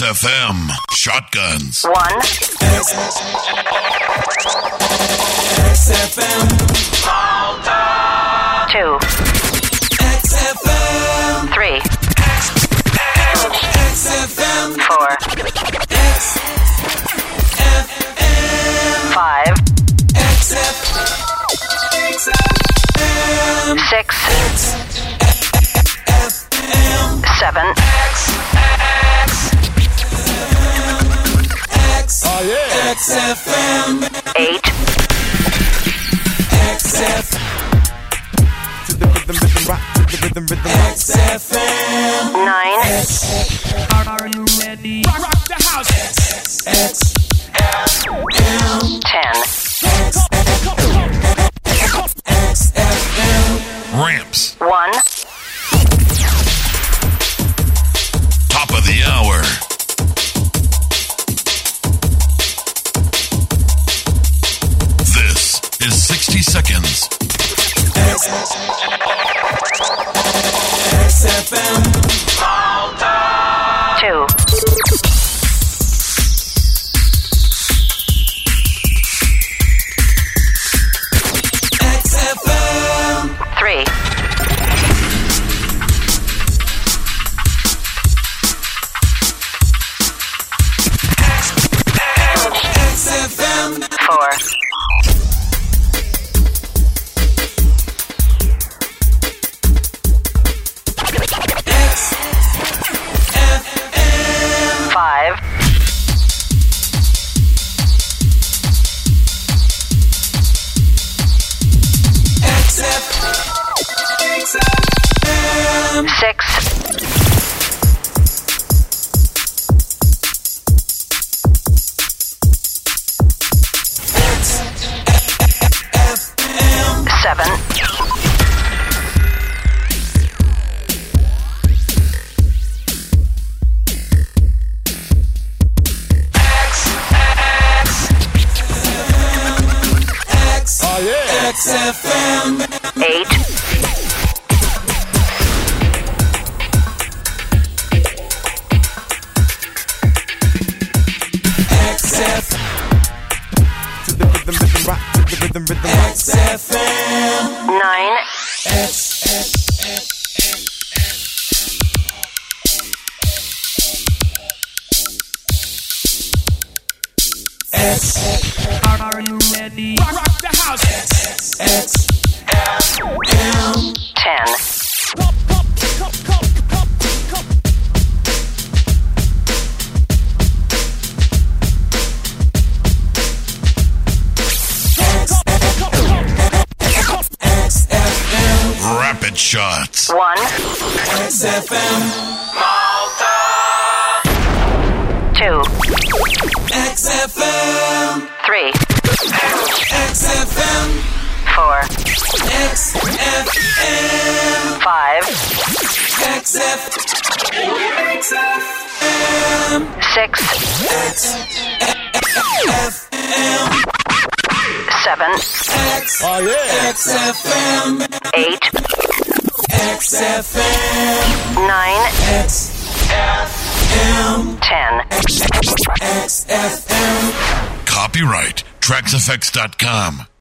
XFM Shotguns. 1. XFM Malta. 2. XFM 3. XFM 4. XFM 5. XFM 6. 7. XFM 8. XFM XFM 9. Are you ready? Rock the house. XFM 10. XFM Ramps. 1. Top of the hour. This is 60 Seconds. XFM Malta. 2. XFM 3. XFM 4. XFM 5. XFM 6. XFM 7. XFM 8. XFM 9. Are you ready? Rock the house. XFM 10. Rapid Shots. 1. XFM Malta. 2. XFM 3. XFM 4. XFM 5. XFM 6. 7. XFM 8. XFM 9. XFM 10. XFM Copyright TraxFX.com.